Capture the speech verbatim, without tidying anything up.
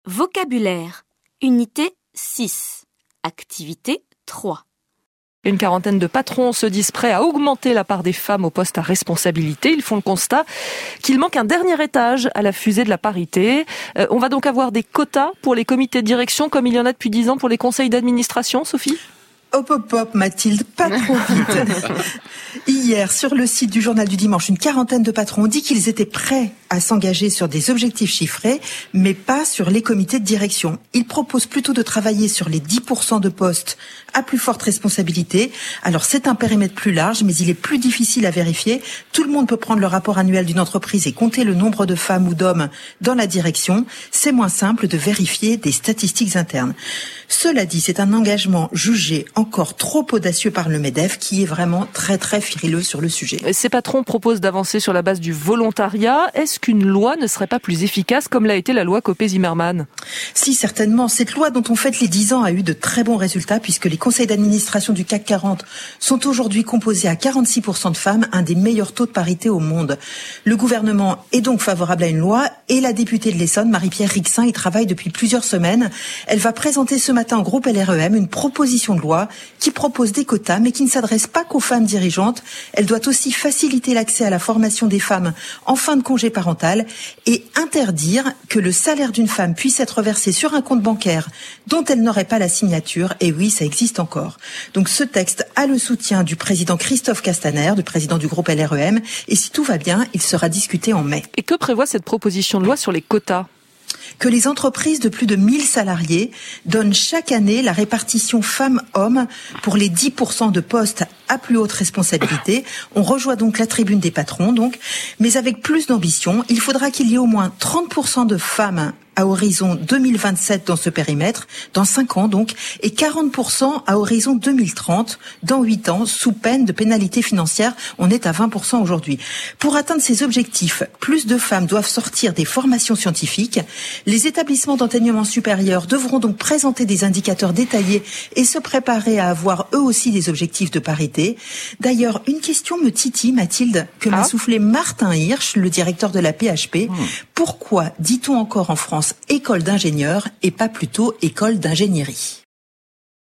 Vocabulaire. Unité six. Activité trois. Une quarantaine de patrons se disent prêts à augmenter la part des femmes au poste à responsabilité. Ils font le constat qu'il manque un dernier étage à la fusée de la parité. Euh, on va donc avoir des quotas pour les comités de direction comme il y en a depuis dix ans pour les conseils d'administration, Sophie ? Hop, hop, hop, Mathilde, pas trop vite. Hier, sur le site du Journal du Dimanche, une quarantaine de patrons ont dit qu'ils étaient prêts à s'engager sur des objectifs chiffrés, mais pas sur les comités de direction. Ils proposent plutôt de travailler sur les dix pour cent de postes à plus forte responsabilité. Alors, c'est un périmètre plus large, mais il est plus difficile à vérifier. Tout le monde peut prendre le rapport annuel d'une entreprise et compter le nombre de femmes ou d'hommes dans la direction. C'est moins simple de vérifier des statistiques internes. Cela dit, c'est un engagement jugé encore trop audacieux par le MEDEF qui est vraiment très très frileux sur le sujet. Ces patrons proposent d'avancer sur la base du volontariat. Est-ce qu'une loi ne serait pas plus efficace comme l'a été la loi Copé-Zimmermann ? Si, certainement. Cette loi dont on fête les dix ans a eu de très bons résultats puisque les conseils d'administration du C A C quarante sont aujourd'hui composés à quarante-six pour cent de femmes, un des meilleurs taux de parité au monde. Le gouvernement est donc favorable à une loi et la députée de l'Essonne, Marie-Pierre Rixain, y travaille depuis plusieurs semaines. Elle va présenter ce matin au groupe L R E M une proposition de loi qui propose des quotas mais qui ne s'adresse pas qu'aux femmes dirigeantes. Elle doit aussi faciliter l'accès à la formation des femmes en fin de congé parental et interdire que le salaire d'une femme puisse être versé sur un compte bancaire dont elle n'aurait pas la signature. Et oui, ça existe encore. Donc ce texte a le soutien du président Christophe Castaner, du président du groupe L R E M, et si tout va bien, il sera discuté en mai. Et que prévoit cette proposition de loi sur les quotas ? Que les entreprises de plus de mille salariés donnent chaque année la répartition femmes-hommes pour les dix pour cent de postes à plus haute responsabilité. On rejoint donc la tribune des patrons, donc, mais avec plus d'ambition. Il faudra qu'il y ait au moins trente pour cent de femmes à horizon deux mille vingt-sept dans ce périmètre, dans cinq ans donc, et quarante pour cent à horizon deux mille trente, dans huit ans, sous peine de pénalité financière. On est à vingt pour cent aujourd'hui. Pour atteindre ces objectifs, plus de femmes doivent sortir des formations scientifiques. Les établissements d'enseignement supérieur devront donc présenter des indicateurs détaillés et se préparer à avoir eux aussi des objectifs de parité. D'ailleurs, une question me titille, Mathilde, que ah. m'a soufflé Martin Hirsch, le directeur de la P H P. Mmh. Pourquoi dit-on encore en France école d'ingénieur et pas plutôt école d'ingénierie ?